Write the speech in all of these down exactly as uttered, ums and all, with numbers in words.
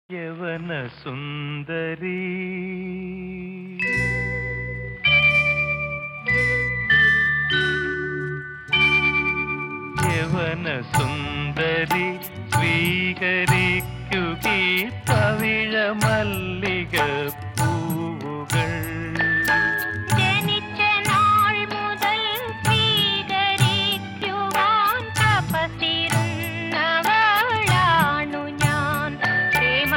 യവന സുന്ദരി യവന സുന്ദരി സ്വീകരിക്കുകീ പവിഴ മല്ലിക പൂവുകൾ. ജനിച്ച നാൾ മുതൽ സ്വീകരിക്കുവാൻ തപസ്സിരുന്നവളാണു ഞാൻ, പ്രേമ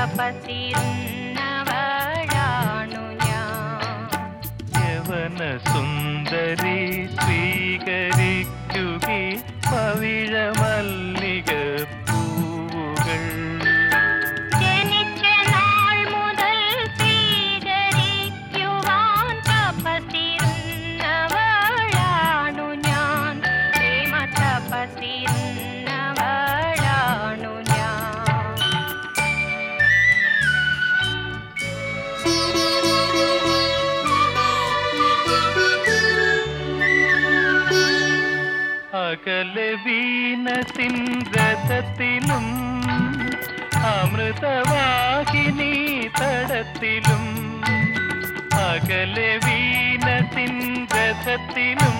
തപസ്സിരുന്നവളാണു ഞാൻ. യവന സുന്ദരി സ്വീകരിക്കുകീ പവിഴ മല്ലിക പൂവുകൾ. ജനിച്ച നാൾ മുതൽ സ്വീകരിക്കുവാൻ തപസ്സിരുന്നവളാണു ഞാൻ, പ്രേമ തപസ്സിരുന്നവളാണു ഞാൻ. അകലെ വീണസിൻ രഥത്തിലും അമൃതവാഹിനി തടത്തിലും, അകലെ വീണസിൻ രഥത്തിലും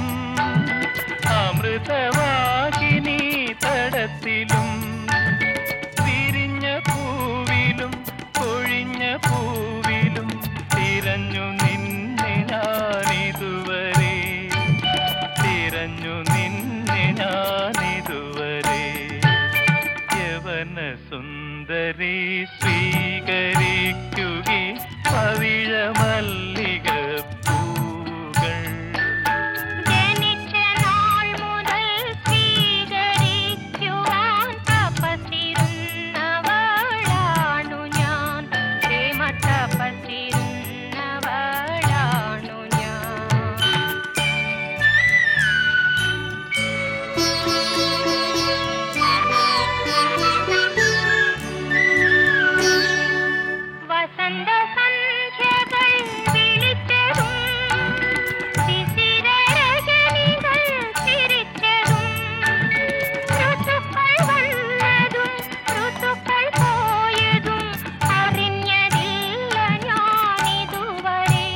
അമൃതവാഹിനി തടത്തിലും, വിരിഞ്ഞ പൂവിലും കൊഴിഞ്ഞ പൂവിലും തിരഞ്ഞു നിന്നെ ഞാനിതുവരെ, തിരഞ്ഞു നിന്നെ ഞാനിതുവരെ. യവന സുന്ദരി സ്വീകരിക്കുകീ പവിഴ മല്ലിക പൂവുകൾ. ജനിച്ച നാൾ മുതൽ സ്വീകരിക്കുവാൻ തപസ്സിരുന്നവളാണു ഞാൻ, പ്രേമ തപസ്സിരുന്നവളാണു ഞാൻ. വസന്ത സന്ധ്യകൾ വിളിച്ചതും ശിശിരരജനികൾ ചിരിച്ചതും, ഋതുക്കൾ വന്നതും ഋതുക്കൾ പോയതും അറിഞ്ഞതില്ല ഞാനിതുവരെ,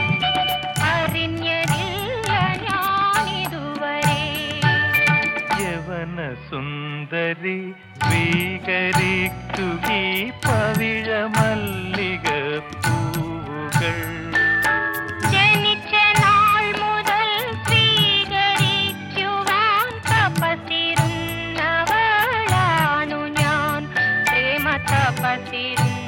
അറിഞ്ഞതില്ല ഞാനിതുവരെ. യവന സുന്ദരി സ്വീകരിക്കുകീ പവിഴ മല്ലിക പൂവുകൾ. ജനിച്ച നാൾ മുതൽ സ്വീകരിക്കുവാൻ തപസ്സിരുന്നവളാണു ഞാൻ, പ്രേമ തപസ്സിരുന്ന